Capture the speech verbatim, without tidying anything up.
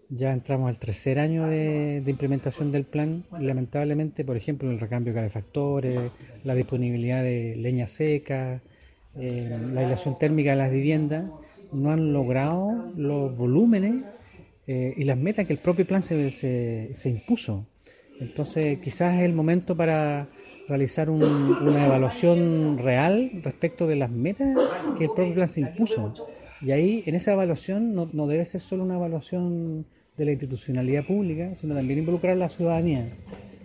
Ya entramos al tercer año de, de implementación del plan y lamentablemente, por ejemplo, el recambio de calefactores, la disponibilidad de leña seca, eh, la aislación térmica de las viviendas, no han logrado los volúmenes eh, y las metas que el propio plan se, se, se impuso. Entonces, quizás es el momento para realizar un- una evaluación real respecto de las metas que el propio plan se impuso. Y ahí, en esa evaluación, no, no debe ser solo una evaluación de la institucionalidad pública, sino también involucrar a la ciudadanía.